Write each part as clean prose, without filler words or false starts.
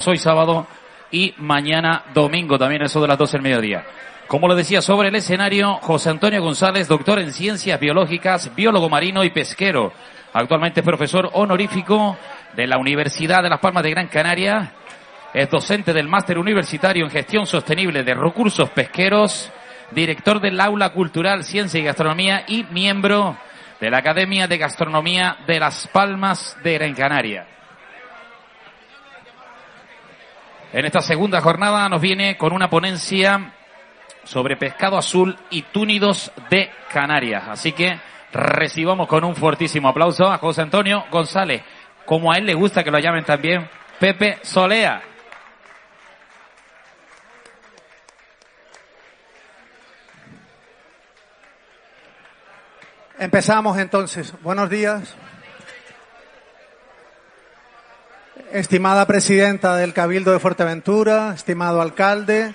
hoy sábado y mañana domingo, también eso de las 12 del mediodía. Como lo decía, sobre el escenario, José Antonio González, doctor en Ciencias Biológicas, biólogo marino y pesquero. Actualmente es profesor honorífico de la Universidad de Las Palmas de Gran Canaria. Es docente del Máster Universitario en Gestión Sostenible de Recursos Pesqueros, director del Aula Cultural, Ciencia y Gastronomía y miembro de la Academia de Gastronomía de Las Palmas de Gran Canaria. En esta segunda jornada nos viene con una ponencia sobre pescado azul y túnidos de Canarias. Así que recibamos con un fuertísimo aplauso a José Antonio González, como a él le gusta que lo llamen también Pepe Solea. Empezamos entonces. Buenos días. Estimada presidenta del Cabildo de Fuerteventura, estimado alcalde,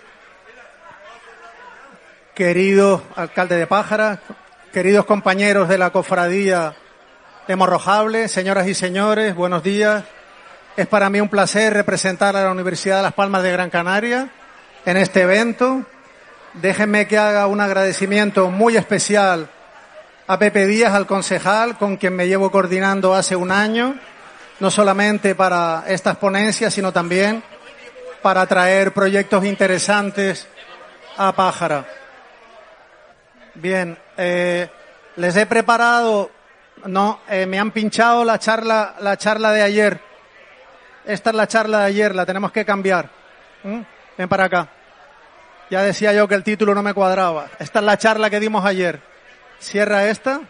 querido alcalde de Pájara, queridos compañeros de la cofradía de Morrojable, señoras y señores, buenos días. Es para mí un placer representar a la Universidad de Las Palmas de Gran Canaria en este evento. Déjenme que haga un agradecimiento muy especial a Pepe Díaz, al concejal, con quien me llevo coordinando hace un año, no solamente para estas ponencias, sino también para traer proyectos interesantes a Pájara. Bien, les he preparado, me han pinchado la charla de ayer. Esta es la charla de ayer, la tenemos que cambiar. Ven para acá. Ya decía yo que el título no me cuadraba. Esta es la charla que dimos ayer. Cierra esta.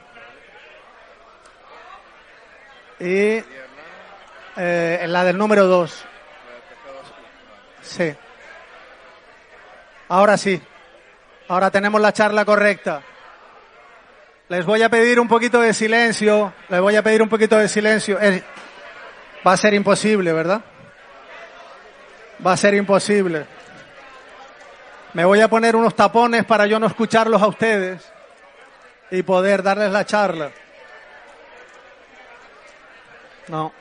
Y la del número 2. Sí. Ahora sí. Ahora tenemos la charla correcta. Les voy a pedir un poquito de silencio. Va a ser imposible, ¿verdad? Va a ser imposible. Me voy a poner unos tapones para yo no escucharlos a ustedes y poder darles la charla. No.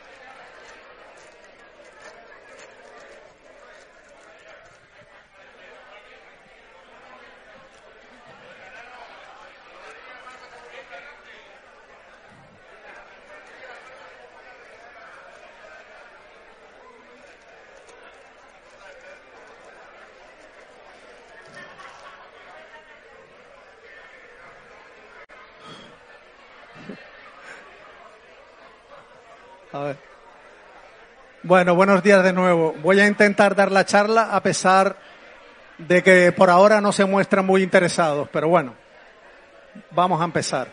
A ver. Bueno, buenos días de nuevo. Voy a intentar dar la charla a pesar de que por ahora no se muestran muy interesados, pero bueno, vamos a empezar.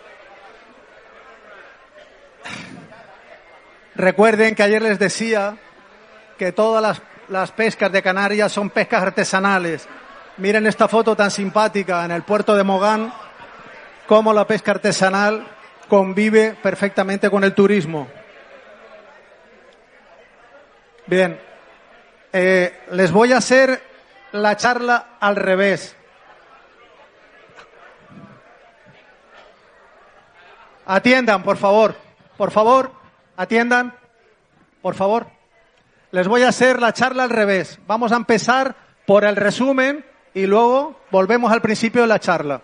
Recuerden que ayer les decía que todas las pescas de Canarias son pescas artesanales. Miren esta foto tan simpática en el puerto de Mogán, cómo la pesca artesanal convive perfectamente con el turismo. Bien, les voy a hacer la charla al revés. Atiendan, por favor, atiendan, por favor. Les voy a hacer la charla al revés. Vamos a empezar por el resumen y luego volvemos al principio de la charla.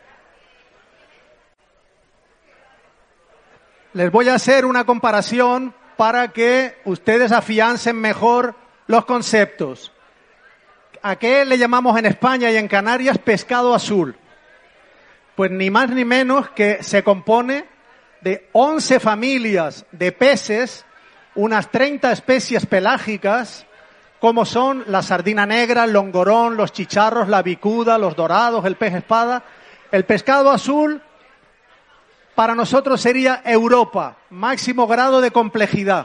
Les voy a hacer una comparación para que ustedes afiancen mejor los conceptos. ¿A qué le llamamos en España y en Canarias pescado azul? Pues ni más ni menos que se compone de 11 familias de peces, unas 30 especies pelágicas, como son la sardina negra, el longorón, los chicharros, la bicuda, los dorados, el pez espada. El pescado azul para nosotros sería Europa, máximo grado de complejidad.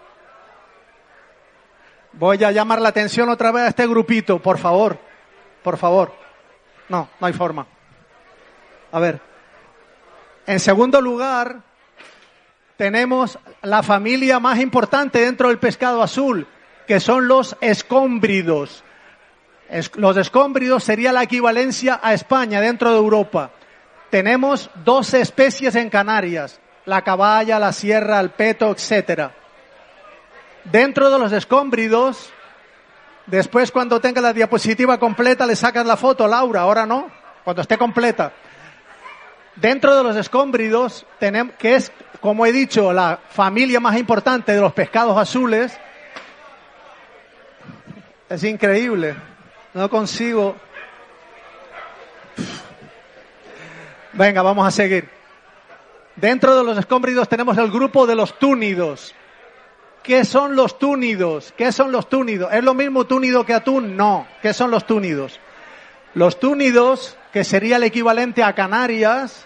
Voy a llamar la atención otra vez a este grupito, por favor. No hay forma. A ver. En segundo lugar, tenemos la familia más importante dentro del pescado azul, que son los escómbridos. Los escómbridos sería la equivalencia a España dentro de Europa. Tenemos 12 especies en Canarias, la caballa, la sierra, el peto, etcétera. Dentro de los escómbridos Después, cuando tenga la diapositiva completa, le sacas la foto, Laura. Ahora no, cuando esté completa. Dentro de los escómbridos, tenemos, que es, como he dicho, la familia más importante de los pescados azules. Es increíble. No consigo. Venga, vamos a seguir. Dentro de los escómbridos tenemos el grupo de los túnidos. ¿Qué son los túnidos? ¿Qué son los túnidos? ¿Es lo mismo túnido que atún? No. ¿Qué son los túnidos? Los túnidos, que sería el equivalente a Canarias,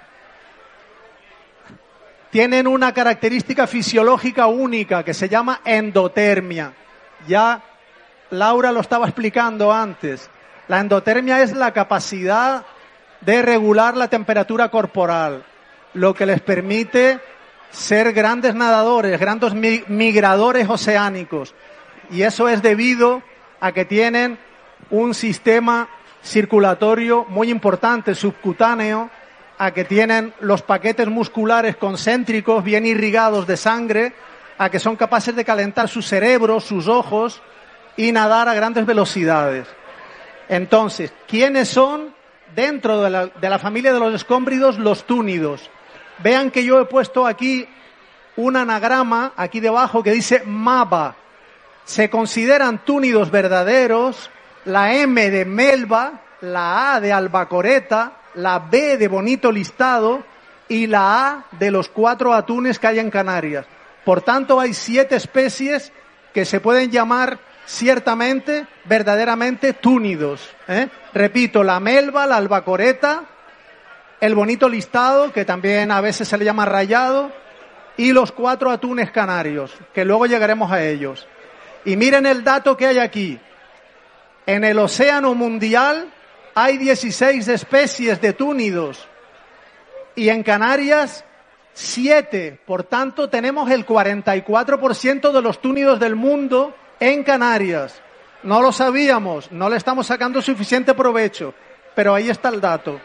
tienen una característica fisiológica única que se llama endotermia. Ya Laura lo estaba explicando antes. La endotermia es la capacidad de regular la temperatura corporal, lo que les permite ser grandes nadadores, grandes migradores oceánicos. Y eso es debido a que tienen un sistema circulatorio muy importante, subcutáneo, a que tienen los paquetes musculares concéntricos bien irrigados de sangre, a que son capaces de calentar su cerebro, sus ojos y nadar a grandes velocidades. Entonces, ¿quiénes son dentro de la familia de los escómbridos? Los túnidos. Vean que yo he puesto aquí un anagrama, aquí debajo, que dice MABA. Se consideran túnidos verdaderos, la M de Melba, la A de Albacoreta, la B de Bonito Listado y la A de los 4 atunes que hay en Canarias. Por tanto, hay 7 especies que se pueden llamar ciertamente, verdaderamente túnidos. Repito, la Melba, la Albacoreta, el Bonito Listado, que también a veces se le llama rayado, y los 4 atunes canarios, que luego llegaremos a ellos. Y miren el dato que hay aquí. En el océano mundial hay 16 especies de túnidos y en Canarias 7. Por tanto, tenemos el 44% de los túnidos del mundo en Canarias. No lo sabíamos, no le estamos sacando suficiente provecho, pero ahí está el dato.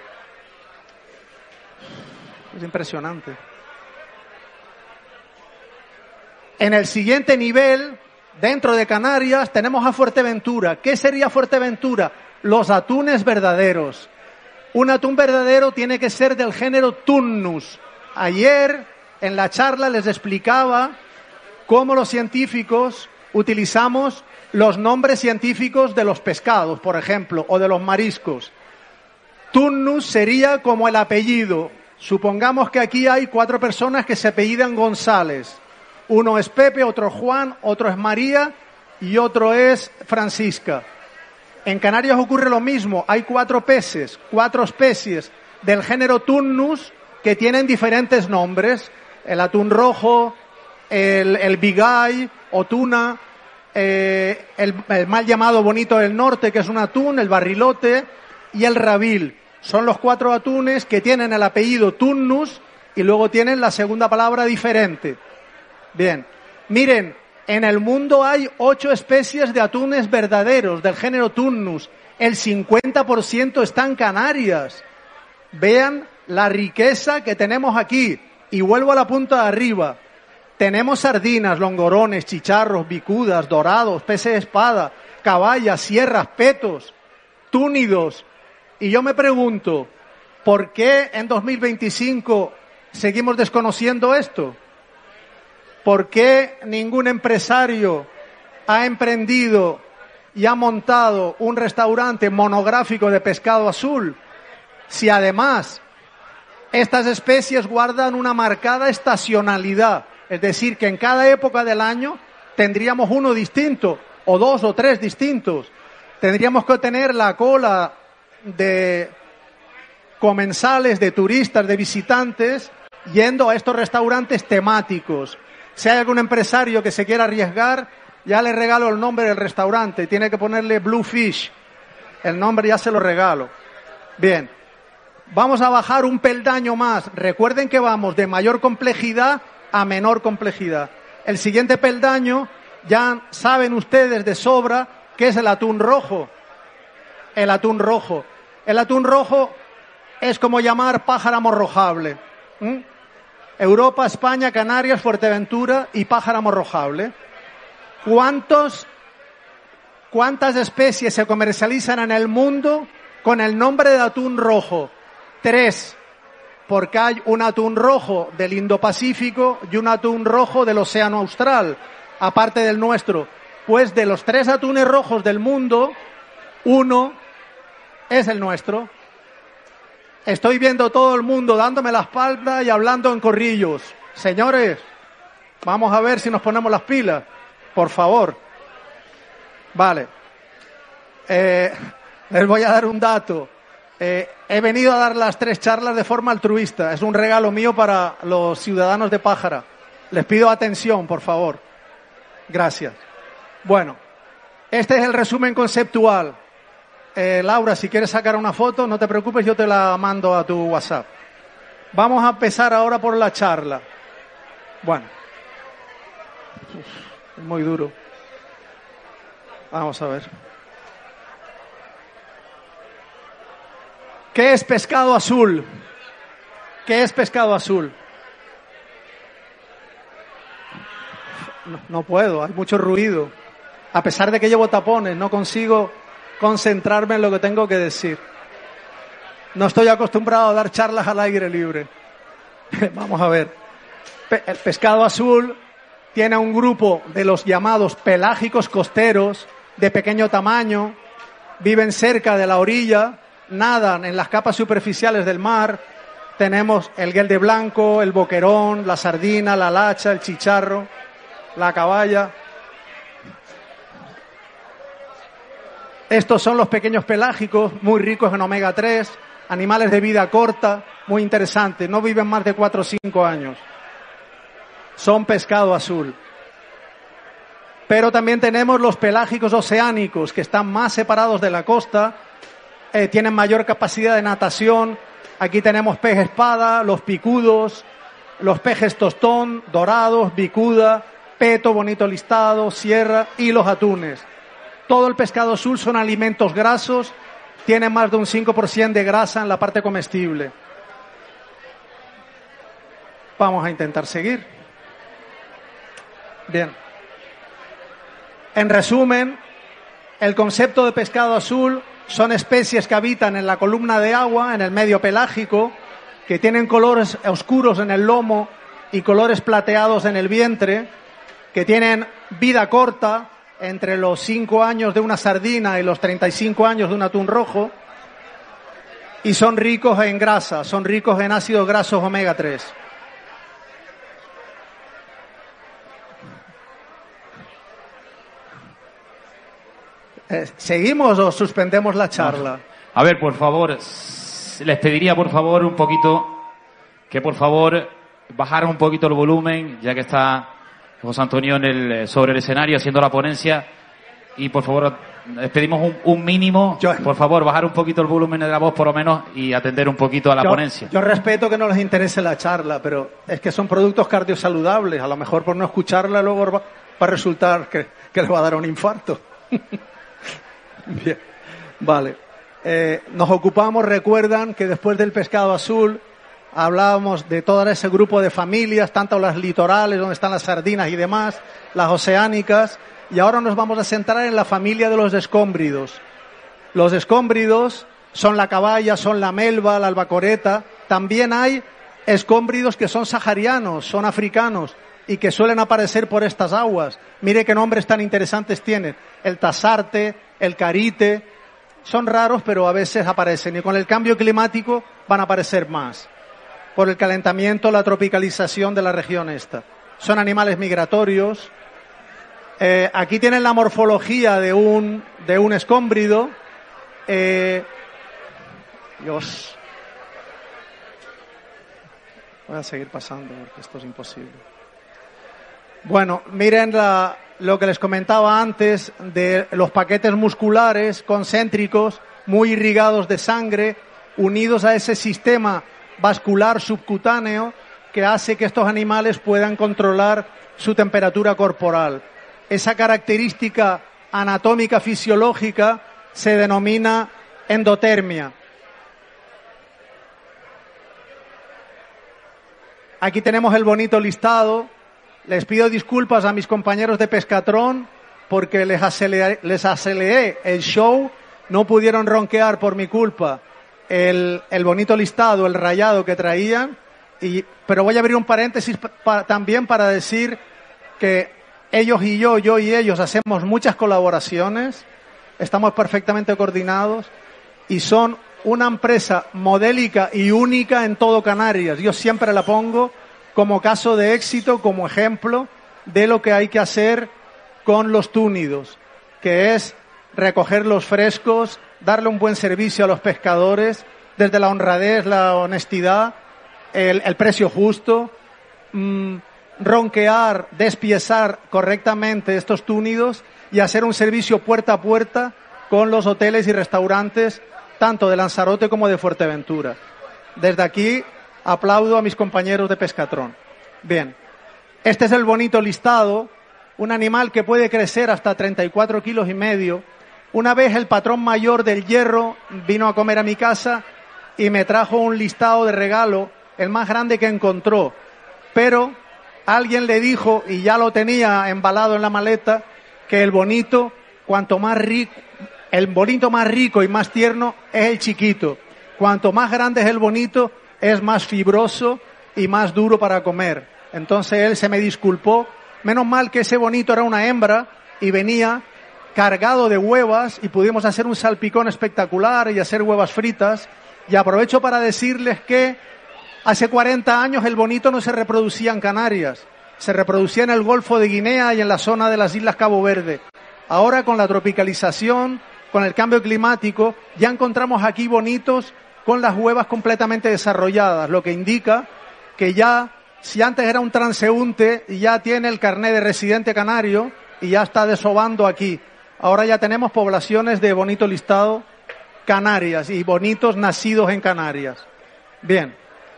Es impresionante. En el siguiente nivel, dentro de Canarias, tenemos a Fuerteventura. ¿Qué sería Fuerteventura? Los atunes verdaderos. Un atún verdadero tiene que ser del género Tunnus. Ayer, en la charla, les explicaba cómo los científicos utilizamos los nombres científicos de los pescados, por ejemplo, o de los mariscos. Tunnus sería como el apellido. Supongamos que aquí hay 4 personas que se apellidan González. Uno es Pepe, otro Juan, otro es María y otro es Francisca. En Canarias ocurre lo mismo. Hay 4 peces, 4 especies del género Tunnus que tienen diferentes nombres. El atún rojo, el bigay o tuna, el mal llamado bonito del norte, que es un atún, el barrilote y el rabil. Son los 4 atunes que tienen el apellido Tunnus y luego tienen la segunda palabra diferente. Bien, miren, en el mundo hay 8 especies de atunes verdaderos del género Tunnus. El 50% está en Canarias. Vean la riqueza que tenemos aquí. Y vuelvo a la punta de arriba. Tenemos sardinas, longorones, chicharros, bicudas, dorados, peces de espada, caballas, sierras, petos, túnidos. Y yo me pregunto, ¿por qué en 2025 seguimos desconociendo esto? ¿Por qué ningún empresario ha emprendido y ha montado un restaurante monográfico de pescado azul? Si además estas especies guardan una marcada estacionalidad, es decir, que en cada época del año tendríamos uno distinto, o 2 o 3 distintos. Tendríamos que tener la cola de comensales, de turistas, de visitantes, yendo a estos restaurantes temáticos. Si hay algún empresario que se quiera arriesgar, ya le regalo el nombre del restaurante. Tiene que ponerle Bluefish. El nombre ya se lo regalo. Bien. Vamos a bajar un peldaño más. Recuerden que vamos de mayor complejidad a menor complejidad. El siguiente peldaño, ya saben ustedes de sobra, que es el atún rojo. El atún rojo. El atún rojo es como llamar pájaro amorrojable. Europa, España, Canarias, Fuerteventura y pájaro amorrojable. ¿Cuántos ¿Cuántas especies se comercializan en el mundo con el nombre de atún rojo? 3, porque hay un atún rojo del Indo-Pacífico y un atún rojo del Océano Austral, aparte del nuestro. Pues de los 3 atunes rojos del mundo, uno es el nuestro. Estoy viendo todo el mundo dándome la espalda y hablando en corrillos. Señores, vamos a ver si nos ponemos las pilas, por favor. Vale. Les voy a dar un dato. He venido a dar las 3 charlas de forma altruista. Es un regalo mío para los ciudadanos de Pájara. Les pido atención, por favor. Gracias. Bueno, este es el resumen conceptual. Laura, si quieres sacar una foto, no te preocupes, yo te la mando a tu WhatsApp. Vamos a empezar ahora por la charla. Bueno, es muy duro. Vamos a ver. ¿Qué es pescado azul? ¿Qué es pescado azul? No puedo, hay mucho ruido. A pesar de que llevo tapones, no consigo concentrarme en lo que tengo que decir. No estoy acostumbrado a dar charlas al aire libre. Vamos a ver. El pescado azul tiene un grupo de los llamados pelágicos costeros de pequeño tamaño, viven cerca de la orilla, nadan en las capas superficiales del mar. Tenemos el guelde blanco, el boquerón, la sardina, la lacha, el chicharro, la caballa. Estos son los pequeños pelágicos, muy ricos en omega 3, animales de vida corta, muy interesantes, no viven más de 4 o 5 años. Son pescado azul. Pero también tenemos los pelágicos oceánicos, que están más separados de la costa, tienen mayor capacidad de natación. Aquí tenemos pez espada, los picudos, los peces tostón, dorados, bicuda, peto, bonito listado, sierra y los atunes. Todo el pescado azul son alimentos grasos, tienen más de un 5% de grasa en la parte comestible. Vamos a intentar seguir. Bien. En resumen, el concepto de pescado azul son especies que habitan en la columna de agua, en el medio pelágico, que tienen colores oscuros en el lomo y colores plateados en el vientre, que tienen vida corta, entre los 5 años de una sardina y los 35 años de un atún rojo, y son ricos en grasa, son ricos en ácidos grasos omega 3. ¿Seguimos o suspendemos la charla? A ver, por favor, les pediría por favor un poquito, que por favor bajaran un poquito el volumen, ya que está José Antonio sobre el escenario haciendo la ponencia, y por favor les pedimos un mínimo, por favor bajar un poquito el volumen de la voz por lo menos y atender un poquito a la ponencia. Yo respeto que no les interese la charla, pero es que son productos cardiosaludables, a lo mejor por no escucharla luego va a resultar que les va a dar un infarto. Bien, vale. Nos ocupamos, recuerdan que después del pescado azul hablábamos de todo ese grupo de familias, tanto las litorales, donde están las sardinas y demás, las oceánicas, y ahora nos vamos a centrar en la familia de los escómbridos. Los escómbridos son la caballa, son la melva, la albacoreta. También hay escómbridos que son saharianos, son africanos, y que suelen aparecer por estas aguas. Mire qué nombres tan interesantes tienen. El tasarte, el carite, son raros, pero a veces aparecen. Y con el cambio climático van a aparecer más. Por el calentamiento, la tropicalización de la región esta. Son animales migratorios. Aquí tienen la morfología de un escómbrido. Dios. Voy a seguir pasando porque esto es imposible. Bueno, miren lo que les comentaba antes de los paquetes musculares concéntricos muy irrigados de sangre, unidos a ese sistema vascular subcutáneo que hace que estos animales puedan controlar su temperatura corporal. Esa característica anatómica fisiológica se denomina endotermia. Aquí tenemos el bonito listado. Les pido disculpas a mis compañeros de Pescatrón porque les aceleré el show, no pudieron ronquear por mi culpa el bonito listado, el rayado que traían, pero voy a abrir un paréntesis también para decir que ellos y yo y ellos hacemos muchas colaboraciones, estamos perfectamente coordinados y son una empresa modélica y única en todo Canarias. Yo siempre la pongo como caso de éxito, como ejemplo de lo que hay que hacer con los túnidos, que es recogerlos frescos, darle un buen servicio a los pescadores, desde la honradez, la honestidad, el precio justo, ronquear, despiezar correctamente estos túnidos y hacer un servicio puerta a puerta con los hoteles y restaurantes, tanto de Lanzarote como de Fuerteventura. Desde aquí aplaudo a mis compañeros de Pescatrón. Bien, este es el bonito listado, un animal que puede crecer hasta 34,5 kilos. Una vez el patrón mayor del Hierro vino a comer a mi casa y me trajo un listado de regalo, el más grande que encontró, pero alguien le dijo, y ya lo tenía embalado en la maleta, que el bonito más rico y más tierno es el chiquito. Cuanto más grande es el bonito, es más fibroso y más duro para comer. Entonces él se me disculpó. Menos mal que ese bonito era una hembra y venía cargado de huevas y pudimos hacer un salpicón espectacular y hacer huevas fritas. Y aprovecho para decirles que hace 40 años el bonito no se reproducía en Canarias, se reproducía en el Golfo de Guinea y en la zona de las Islas Cabo Verde. Ahora, con la tropicalización, con el cambio climático, ya encontramos aquí bonitos con las huevas completamente desarrolladas, lo que indica que ya, si antes era un transeúnte, ya tiene el carné de residente canario y ya está desovando aquí. Ahora ya tenemos poblaciones de bonito listado canarias y bonitos nacidos en Canarias. Bien.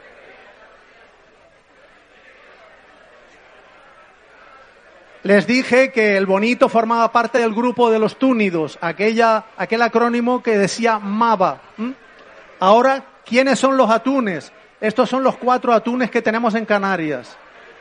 Les dije que el bonito formaba parte del grupo de los túnidos, aquel acrónimo que decía MABA. Ahora, ¿quiénes son los atunes? Estos son los 4 atunes que tenemos en Canarias.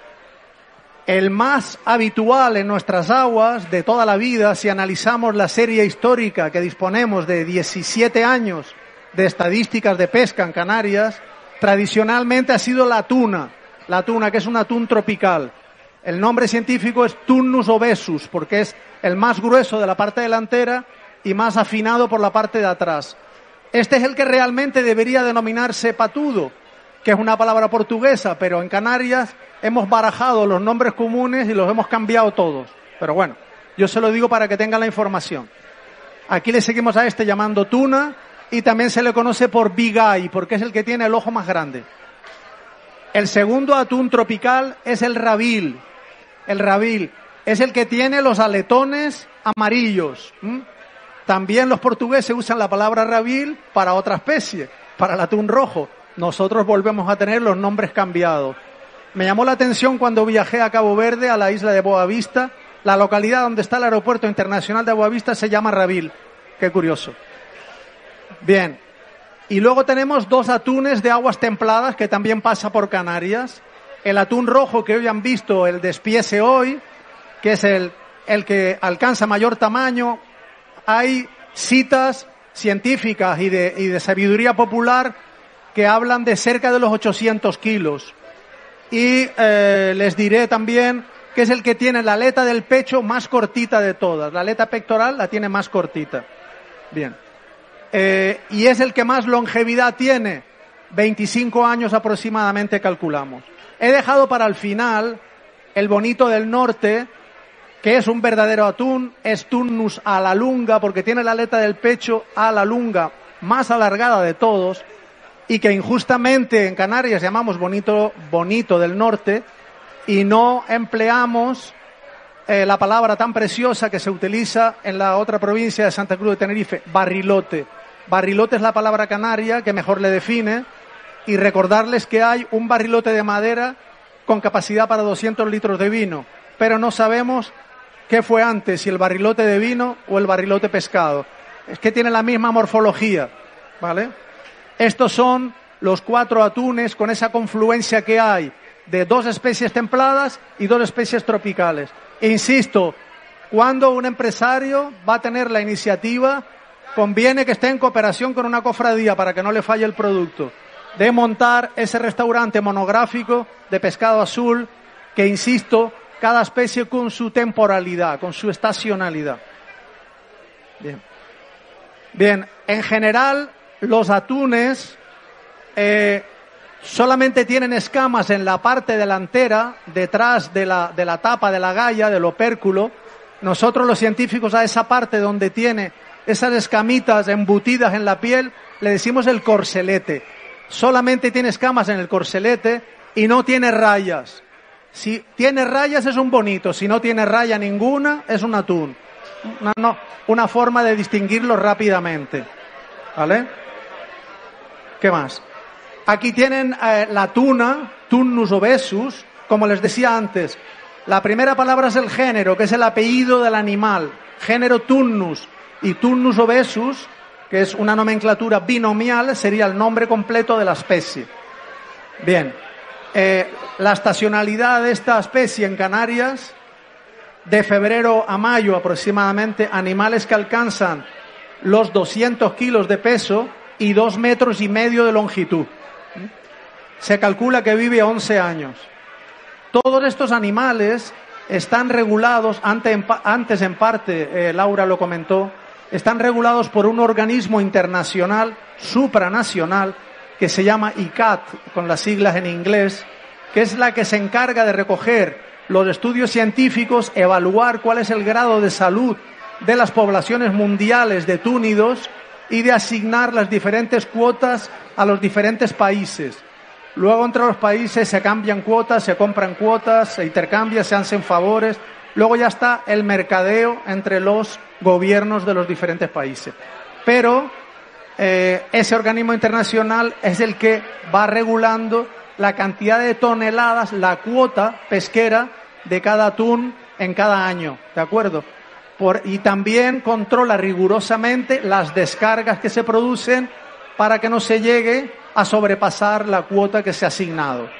El más habitual en nuestras aguas de toda la vida, si analizamos la serie histórica que disponemos de 17 años de estadísticas de pesca en Canarias, tradicionalmente ha sido la tuna, que es un atún tropical. El nombre científico es Turnus obesus, porque es el más grueso de la parte delantera y más afinado por la parte de atrás. Este es el que realmente debería denominarse patudo, que es una palabra portuguesa, pero en Canarias hemos barajado los nombres comunes y los hemos cambiado todos. Pero bueno, yo se lo digo para que tengan la información. Aquí le seguimos a este llamando tuna y también se le conoce por big eye, porque es el que tiene el ojo más grande. El segundo atún tropical es el rabil. El rabil es el que tiene los aletones amarillos. También los portugueses usan la palabra rabil para otra especie, para el atún rojo. Nosotros volvemos a tener los nombres cambiados. Me llamó la atención cuando viajé a Cabo Verde, a la isla de Boavista. La localidad donde está el aeropuerto internacional de Boavista se llama Rabil. Qué curioso. Bien. Y luego tenemos 2 atunes de aguas templadas que también pasa por Canarias. El atún rojo que hoy han visto, el despiece hoy, que es el que alcanza mayor tamaño. Hay citas científicas y de sabiduría popular que hablan de cerca de los 800 kilos. Y les diré también que es el que tiene la aleta del pecho más cortita de todas. La aleta pectoral la tiene más cortita. Bien. Y es el que más longevidad tiene. 25 años aproximadamente calculamos. He dejado para el final el bonito del norte, que es un verdadero atún, es Turnus a la lunga, porque tiene la aleta del pecho a la lunga más alargada de todos, y que injustamente en Canarias llamamos bonito del norte, y no empleamos la palabra tan preciosa que se utiliza en la otra provincia de Santa Cruz de Tenerife, barrilote. Barrilote es la palabra canaria que mejor le define, y recordarles que hay un barrilote de madera con capacidad para 200 litros de vino, pero no sabemos qué fue antes, si el barrilote de vino o el barrilote pescado. Es que tiene la misma morfología, ¿vale? Estos son los 4 atunes con esa confluencia que hay de 2 especies templadas y 2 especies tropicales. E insisto, Cuando un empresario va a tener la iniciativa, conviene que esté en cooperación con una cofradía para que no le falle el producto, de montar ese restaurante monográfico de pescado azul, que insisto, cada especie con su temporalidad, con su estacionalidad. Bien, en general los atunes solamente tienen escamas en la parte delantera, detrás de la tapa de la galla, del opérculo. Nosotros los científicos a esa parte donde tiene esas escamitas embutidas en la piel le decimos el corselete. Solamente tiene escamas en el corselete y no tiene rayas. Si tiene rayas es un bonito, si no tiene raya ninguna es un atún. Una forma de distinguirlo rápidamente. ¿Vale? ¿Qué más? Aquí tienen la tuna, Tunnus obesus, como les decía antes. La primera palabra es el género, que es el apellido del animal. Género Tunnus y Tunnus obesus, que es una nomenclatura binomial, sería el nombre completo de la especie. Bien, la estacionalidad de esta especie en Canarias, de febrero a mayo aproximadamente, animales que alcanzan los 200 kilos de peso y 2,5 metros de longitud. Se calcula que vive 11 años. Todos estos animales están regulados, antes en parte, Laura lo comentó, están regulados por un organismo internacional, supranacional, que se llama ICCAT, con las siglas en inglés, que es la que se encarga de recoger los estudios científicos, evaluar cuál es el grado de salud de las poblaciones mundiales de túnidos y de asignar las diferentes cuotas a los diferentes países. Luego entre los países se cambian cuotas, se compran cuotas, se intercambian, se hacen favores. Luego ya está el mercadeo entre los gobiernos de los diferentes países. Pero ese organismo internacional es el que va regulando la cantidad de toneladas, la cuota pesquera de cada atún en cada año, ¿de acuerdo? Y también controla rigurosamente las descargas que se producen para que no se llegue a sobrepasar la cuota que se ha asignado.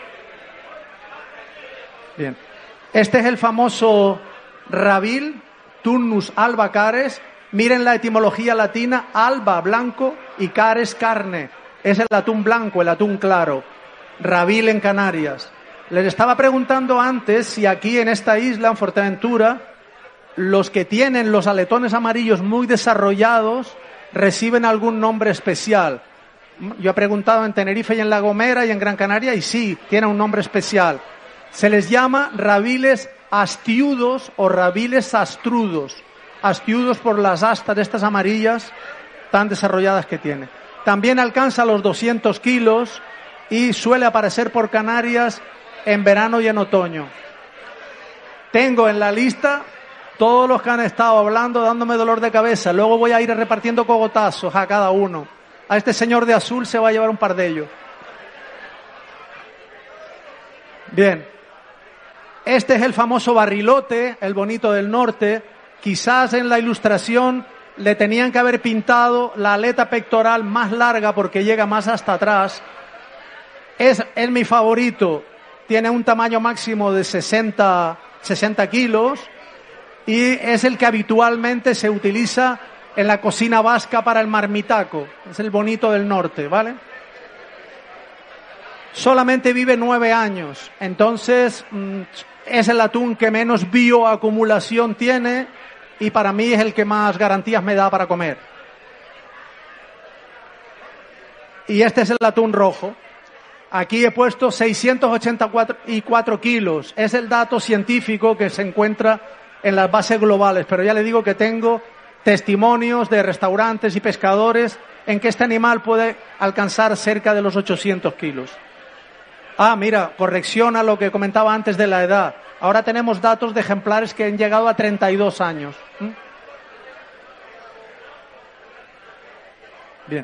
Bien. Este es el famoso rabil, Tunnus alba cares. Miren la etimología latina, alba, blanco, y cares, carne. Es el atún blanco, el atún claro. Rabil en Canarias. Les estaba preguntando antes si aquí en esta isla, en Fuerteventura, los que tienen los aletones amarillos muy desarrollados reciben algún nombre especial. Yo he preguntado en Tenerife y en La Gomera y en Gran Canaria y sí, tiene un nombre especial. Se les llama rabiles astiudos o rabiles astrudos. Astiudos por las astas estas amarillas tan desarrolladas que tiene. También alcanza los 200 kilos y suele aparecer por Canarias en verano y en otoño. Tengo en la lista todos los que han estado hablando, dándome dolor de cabeza. Luego voy a ir repartiendo cogotazos a cada uno. A este señor de azul se va a llevar un par de ellos. Bien. Este es el famoso barrilote, el bonito del norte. Quizás en la ilustración le tenían que haber pintado la aleta pectoral más larga porque llega más hasta atrás. Es mi favorito. Tiene un tamaño máximo de 60 kilos y es el que habitualmente se utiliza en la cocina vasca para el marmitaco. Es el bonito del norte, ¿vale? Solamente vive 9 años. Entonces, es el atún que menos bioacumulación tiene y para mí es el que más garantías me da para comer. Y este es el atún rojo. Aquí he puesto 684 kilos. Es el dato científico que se encuentra en las bases globales. Pero ya le digo que tengo testimonios de restaurantes y pescadores en que este animal puede alcanzar cerca de los 800 kilos. Ah, mira, corrección a lo que comentaba antes de la edad. Ahora tenemos datos de ejemplares que han llegado a 32 años. Bien.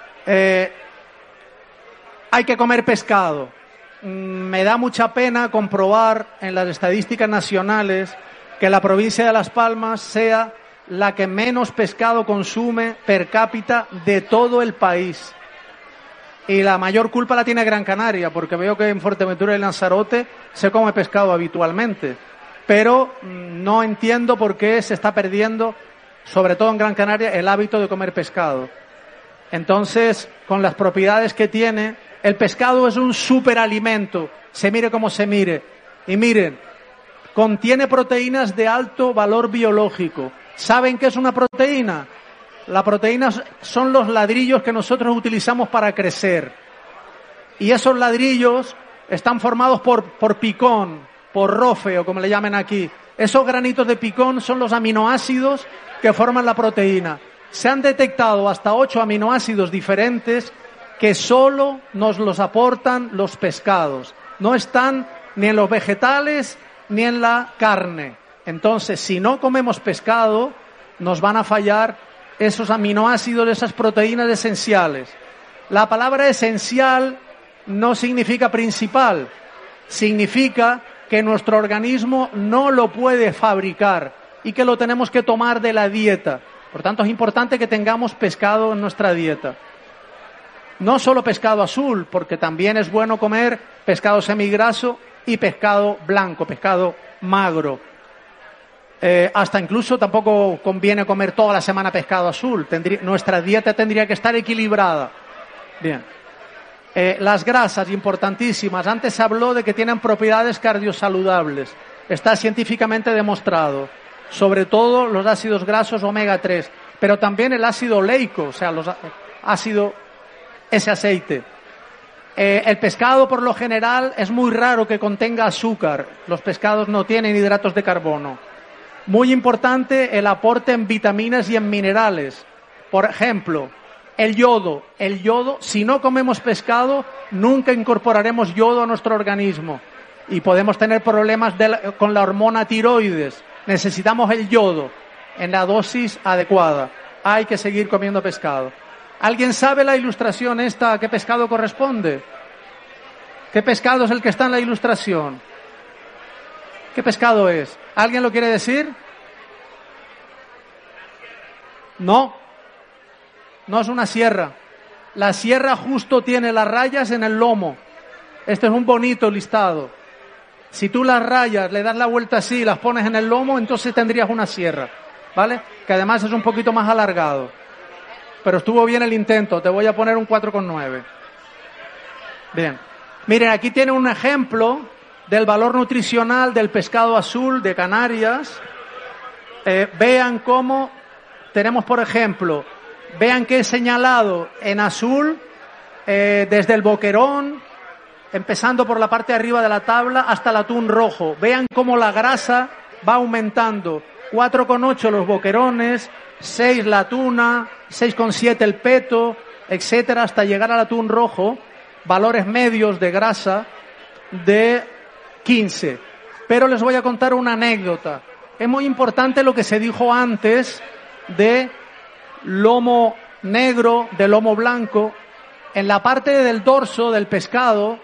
Hay que comer pescado. Me da mucha pena comprobar en las estadísticas nacionales que la provincia de Las Palmas sea la que menos pescado consume per cápita de todo el país. Y la mayor culpa la tiene Gran Canaria, porque veo que en Fuerteventura y Lanzarote se come pescado habitualmente. pero no entiendo por qué se está perdiendo, sobre todo en Gran Canaria, el hábito de comer pescado. Entonces, con las propiedades que tiene, el pescado es un superalimento, se mire como se mire. Y miren, contiene proteínas de alto valor biológico. ¿Saben qué es una proteína? La proteína son los ladrillos que nosotros utilizamos para crecer. Y esos ladrillos están formados por picón, por rofe, o como le llamen aquí. Esos granitos de picón son los aminoácidos que forman la proteína. Se han detectado hasta 8 aminoácidos diferentes que solo nos los aportan los pescados. No están ni en los vegetales ni en la carne. Entonces, si no comemos pescado, nos van a fallar esos aminoácidos, esas proteínas esenciales. La palabra esencial no significa principal, significa que nuestro organismo no lo puede fabricar y que lo tenemos que tomar de la dieta. Por tanto, es importante que tengamos pescado en nuestra dieta. No solo pescado azul, porque también es bueno comer pescado semigraso y pescado blanco, pescado magro. Hasta incluso tampoco conviene comer toda la semana pescado azul. Nuestra dieta tendría que estar equilibrada. Bien. Las grasas, importantísimas. Antes se habló de que tienen propiedades cardiosaludables. Está científicamente demostrado. Sobre todo los ácidos grasos omega 3. Pero también el ácido oleico, o sea, ese aceite. El pescado, por lo general, es muy raro que contenga azúcar. Los pescados no tienen hidratos de carbono. Muy importante el aporte en vitaminas y en minerales. Por ejemplo, el yodo. El yodo, si no comemos pescado, nunca incorporaremos yodo a nuestro organismo. Y podemos tener problemas con la hormona tiroides. Necesitamos el yodo en la dosis adecuada. Hay que seguir comiendo pescado. ¿Alguien sabe la ilustración esta a qué pescado corresponde? ¿Qué pescado es el que está en la ilustración? ¿Qué pescado es? ¿Alguien lo quiere decir? No. No es una sierra. La sierra justo tiene las rayas en el lomo. Este es un bonito listado. Si tú las rayas, le das la vuelta así y las pones en el lomo, entonces tendrías una sierra, ¿vale? Que además es un poquito más alargado. Pero estuvo bien el intento, te voy a poner un 4,9. Bien. Miren, aquí tiene un ejemplo del valor nutricional del pescado azul de Canarias. Vean cómo tenemos, por ejemplo, vean que he señalado en azul desde el boquerón, empezando por la parte de arriba de la tabla, hasta el atún rojo. Vean cómo la grasa va aumentando. 4,8 los boquerones, 6 la tuna, 6,7 el peto, etcétera, hasta llegar al atún rojo, valores medios de grasa de 15. Pero les voy a contar una anécdota. Es muy importante lo que se dijo antes de lomo negro, de lomo blanco. En la parte del dorso del pescado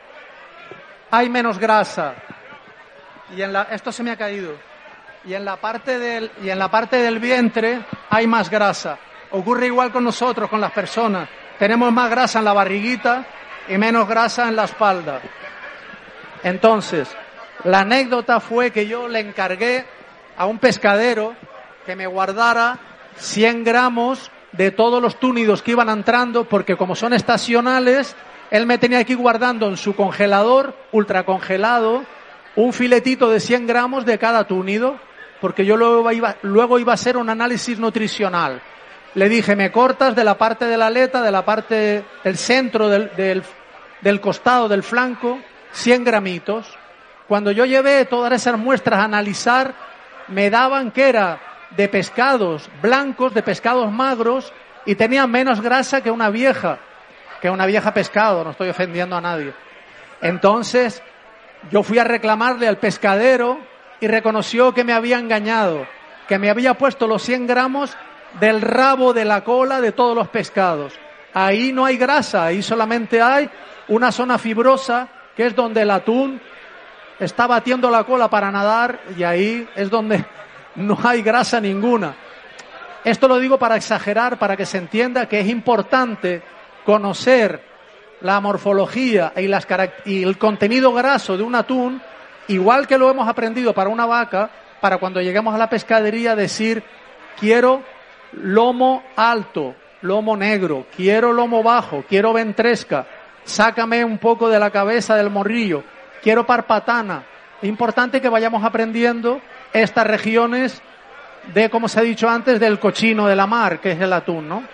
hay menos grasa. Y esto se me ha caído. Y en la parte del vientre hay más grasa. Ocurre igual con nosotros, con las personas. Tenemos más grasa en la barriguita y menos grasa en la espalda. Entonces, la anécdota fue que yo le encargué a un pescadero que me guardara 100 gramos de todos los túnidos que iban entrando, porque como son estacionales, él me tenía que ir guardando en su congelador, ultracongelado, un filetito de 100 gramos de cada túnido, porque yo luego iba a hacer un análisis nutricional. Le dije, me cortas de la parte de la aleta, de la parte del centro, del costado, del flanco, 100 gramitos. Cuando yo llevé todas esas muestras a analizar, me daban que era de pescados blancos, de pescados magros, y tenía menos grasa que una vieja pescado, no estoy ofendiendo a nadie. Entonces, yo fui a reclamarle al pescadero y reconoció que me había engañado, que me había puesto los 100 gramos del rabo de la cola de todos los pescados. Ahí no hay grasa, ahí solamente hay una zona fibrosa, que es donde el atún está batiendo la cola para nadar, y ahí es donde no hay grasa ninguna. Esto lo digo para exagerar, para que se entienda que es importante conocer la morfología y el contenido graso de un atún, igual que lo hemos aprendido para una vaca, para cuando lleguemos a la pescadería decir, quiero lomo alto, lomo negro, quiero lomo bajo, quiero ventresca, sácame un poco de la cabeza del morrillo, quiero parpatana. Es importante que vayamos aprendiendo estas regiones de, como se ha dicho antes, del cochino de la mar, que es el atún, ¿no?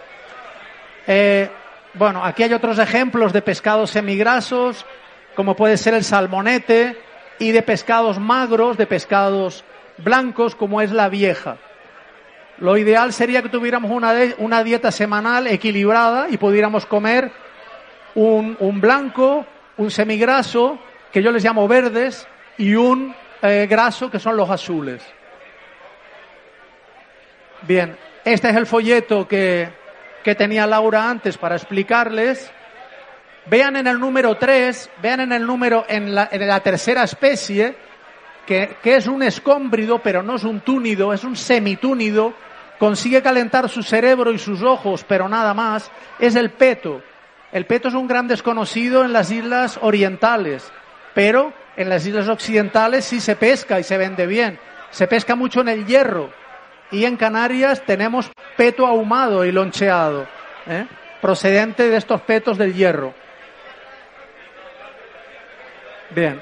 Bueno, aquí hay otros ejemplos de pescados semigrasos, como puede ser el salmonete, y de pescados magros, de pescados blancos, como es la vieja. Lo ideal sería que tuviéramos una dieta semanal equilibrada y pudiéramos comer un blanco, un semigraso, que yo les llamo verdes, y un graso, que son los azules. Bien, este es el folleto que tenía Laura antes para explicarles. Vean en el número 3, vean en el número, en la tercera especie, que es un escómbrido, pero no es un túnido, es un semitúnido, consigue calentar su cerebro y sus ojos, pero nada más, es el peto. El peto es un gran desconocido en las islas orientales, pero en las islas occidentales sí se pesca y se vende bien. Se pesca mucho en el Hierro, y en Canarias tenemos peto ahumado y loncheado, procedente de estos petos del Hierro. Bien.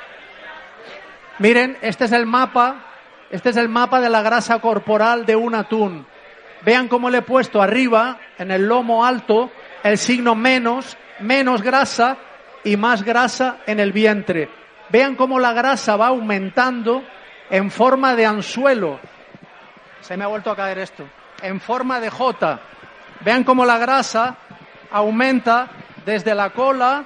Miren, este es el mapa de la grasa corporal de un atún. Vean cómo le he puesto arriba, en el lomo alto, el signo menos grasa y más grasa en el vientre. Vean cómo la grasa va aumentando en forma de anzuelo. Se me ha vuelto a caer esto. En forma de J. Vean cómo la grasa aumenta desde la cola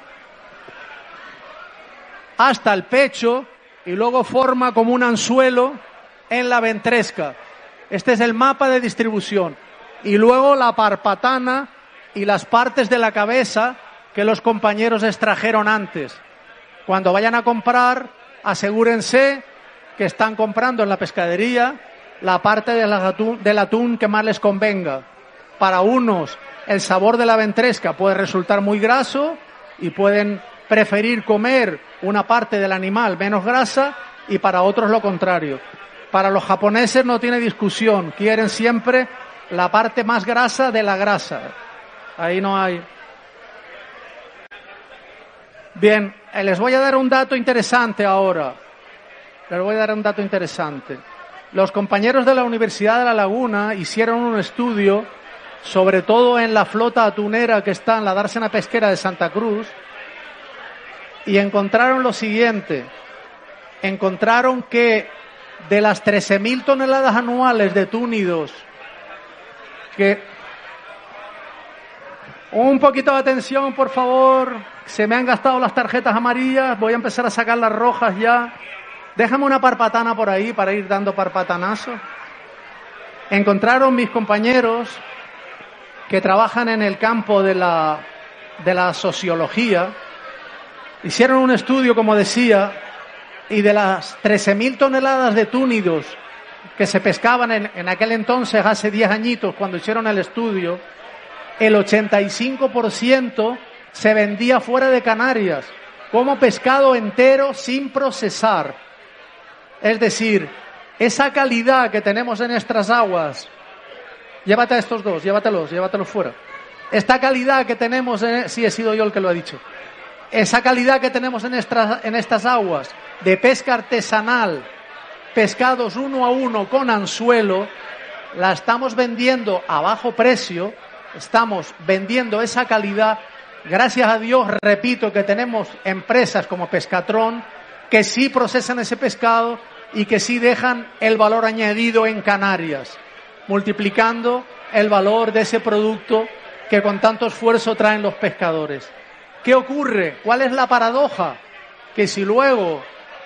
hasta el pecho y luego forma como un anzuelo en la ventresca. Este es el mapa de distribución. Y luego la parpatana y las partes de la cabeza que los compañeros extrajeron antes. Cuando vayan a comprar, asegúrense que están comprando en la pescadería la parte del atún que más les convenga. Para unos, el sabor de la ventresca puede resultar muy graso y pueden preferir comer una parte del animal menos grasa, y para otros lo contrario. Para los japoneses no tiene discusión, quieren siempre la parte más grasa de la grasa. Ahí no hay. Bien, les voy a dar un dato interesante ahora. Los compañeros de la Universidad de La Laguna hicieron un estudio, sobre todo en la flota atunera que está en la dársena pesquera de Santa Cruz, y encontraron lo siguiente. Encontraron que de las 13.000 toneladas anuales de túnidos que... Un poquito de atención, por favor. Se me han gastado las tarjetas amarillas. Voy a empezar a sacar las rojas ya. Déjame una parpatana por ahí para ir dando parpatanazos. Encontraron mis compañeros que trabajan en el campo de la sociología. Hicieron un estudio, como decía, y de las 13.000 toneladas de túnidos que se pescaban en aquel entonces, hace 10 añitos, cuando hicieron el estudio, el 85% se vendía fuera de Canarias como pescado entero sin procesar. Es decir, esa calidad que tenemos en nuestras aguas, llévate a estos dos, llévatelos fuera. Esta calidad que tenemos, sí he sido yo el que lo ha dicho, esa calidad que tenemos en estas aguas de pesca artesanal, pescados 1 a 1 con anzuelo, la estamos vendiendo a bajo precio. Estamos vendiendo esa calidad. Gracias a Dios, repito, que tenemos empresas como Pescatrón que sí procesan ese pescado y que sí dejan el valor añadido en Canarias, multiplicando el valor de ese producto que con tanto esfuerzo traen los pescadores. ¿Qué ocurre? ¿Cuál es la paradoja? Que si luego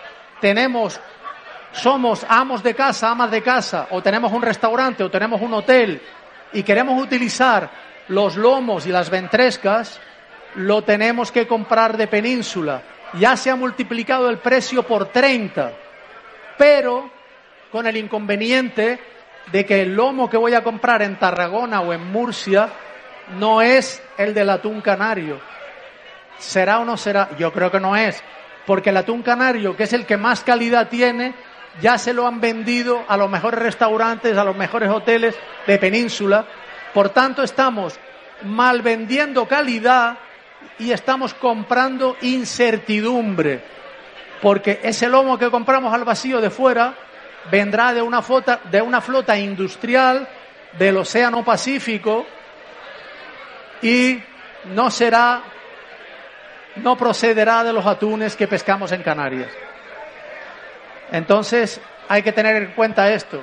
somos amos de casa, amas de casa, o tenemos un restaurante o tenemos un hotel y queremos utilizar los lomos y las ventrescas, lo tenemos que comprar de Península. Ya se ha multiplicado el precio por 30, pero con el inconveniente de que el lomo que voy a comprar en Tarragona o en Murcia no es el del atún canario. ¿Será o no será? Yo creo que no es. porque el atún canario, que es el que más calidad tiene, ya se lo han vendido a los mejores restaurantes, a los mejores hoteles de Península. Por tanto, estamos mal vendiendo calidad y estamos comprando incertidumbre, porque ese lomo que compramos al vacío de fuera vendrá de una flota industrial del Océano Pacífico y no procederá de los atunes que pescamos en Canarias. Entonces, hay que tener en cuenta esto.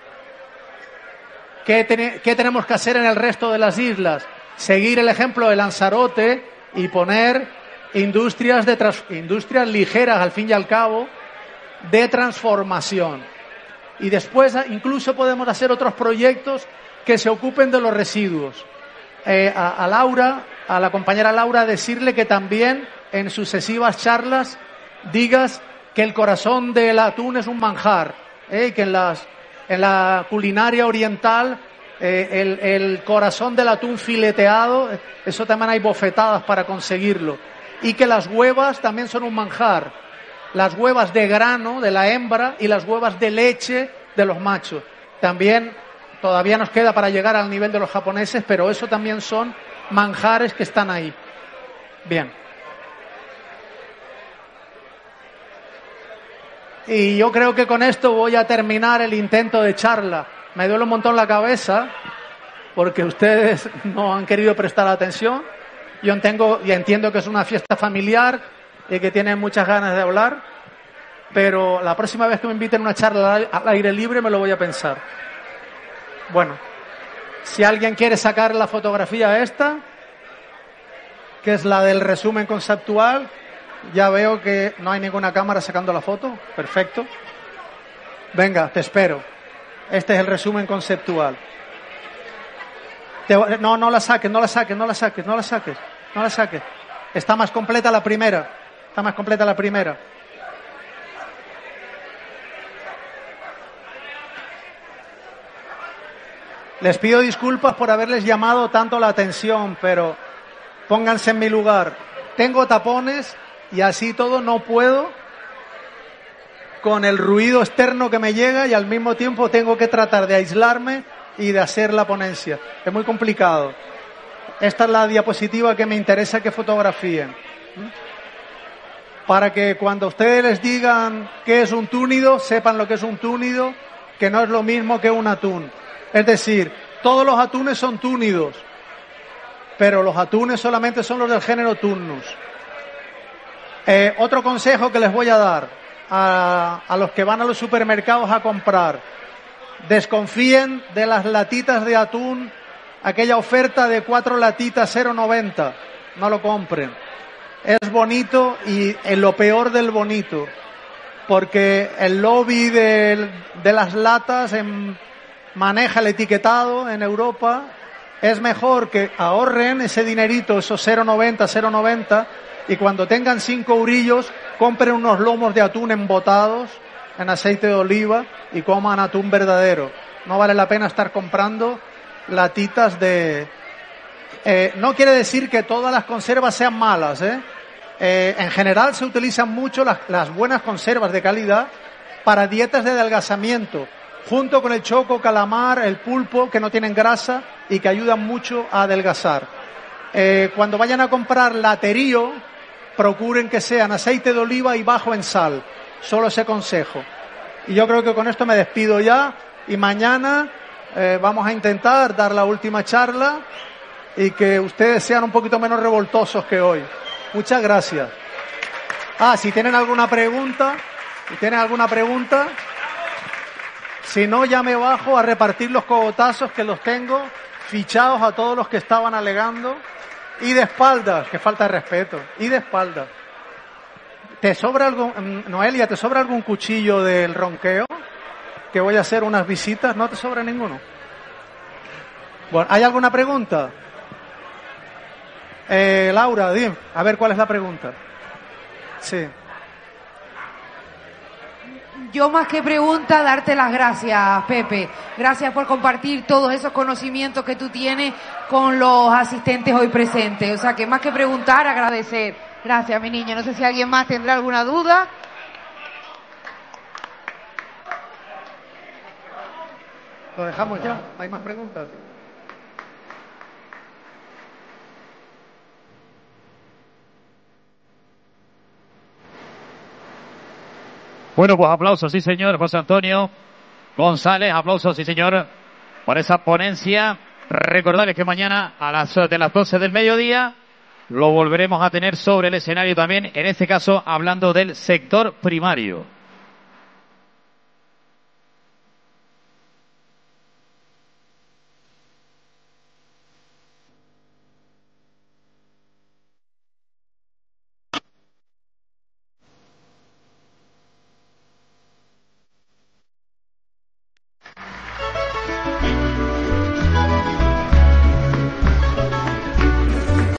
¿Qué tenemos que hacer en el resto de las islas? Seguir el ejemplo de Lanzarote y poner industrias ligeras, al fin y al cabo, de transformación. Y después incluso podemos hacer otros proyectos que se ocupen de los residuos. A la compañera Laura, decirle que también en sucesivas charlas digas que el corazón del atún es un manjar, que en la culinaria oriental el corazón del atún fileteado, eso también hay bofetadas para conseguirlo, y que las huevas también son un manjar, las huevas de grano de la hembra y las huevas de leche de los machos. También todavía nos queda para llegar al nivel de los japoneses, pero eso también son manjares que están ahí. Bien. Y yo creo que con esto voy a terminar el intento de charla. Me duele un montón la cabeza porque ustedes no han querido prestar atención. Yo entiendo que es una fiesta familiar y que tienen muchas ganas de hablar, pero la próxima vez que me inviten a una charla al aire libre me lo voy a pensar. Bueno, si alguien quiere sacar la fotografía esta, que es la del resumen conceptual, ya veo que no hay ninguna cámara sacando la foto. Perfecto. Venga, te espero. Este es el resumen conceptual. No la saques. Está más completa la primera. Les pido disculpas por haberles llamado tanto la atención, pero pónganse en mi lugar. Tengo tapones y así todo no puedo con el ruido externo que me llega y al mismo tiempo tengo que tratar de aislarme y de hacer la ponencia. Es muy complicado. Esta es la diapositiva que me interesa que fotografíen. Para que cuando ustedes les digan qué es un túnido, sepan lo que es un túnido, que no es lo mismo que un atún. Es decir, todos los atunes son túnidos, pero los atunes solamente son los del género Turnus. Otro consejo que les voy a dar a los que van a los supermercados a comprar: desconfíen de las latitas de atún, aquella oferta de 4 latitas 0,90, no lo compren. Es bonito y en lo peor del bonito, porque el lobby de las latas maneja el etiquetado en Europa. Es mejor que ahorren ese dinerito, esos 0,90, y cuando tengan 5 eurillos, compren unos lomos de atún embotados en aceite de oliva y coman atún verdadero. No vale la pena estar comprando latitas de... no quiere decir que todas las conservas sean malas, en general se utilizan mucho las buenas conservas de calidad para dietas de adelgazamiento, junto con el choco, calamar, el pulpo, que no tienen grasa y que ayudan mucho a adelgazar. Cuando vayan a comprar laterío, procuren que sean aceite de oliva y bajo en sal. Solo ese consejo. Y yo creo que con esto me despido ya. Y mañana vamos a intentar dar la última charla y que ustedes sean un poquito menos revoltosos que hoy. Muchas gracias. Si tienen alguna pregunta, si no, ya me bajo a repartir los cogotazos, que los tengo fichados a todos los que estaban alegando. Y de espaldas, que falta de respeto. Y de espaldas. ¿Te sobra algo, Noelia, te sobra algún cuchillo del ronqueo? Que voy a hacer unas visitas. ¿No te sobra ninguno? Bueno, ¿hay alguna pregunta? Laura, dime, a ver cuál es la pregunta. Sí. Yo más que pregunta, darte las gracias, Pepe. Gracias por compartir todos esos conocimientos que tú tienes con los asistentes hoy presentes. O sea, que más que preguntar, agradecer. Gracias, mi niño. No sé si alguien más tendrá alguna duda. Lo dejamos ya. ¿Hay más preguntas? Bueno, pues aplausos, sí señor, José Antonio González, aplausos, sí señor, por esa ponencia. Recordarles que mañana de las 12 del mediodía lo volveremos a tener sobre el escenario también, en este caso hablando del sector primario.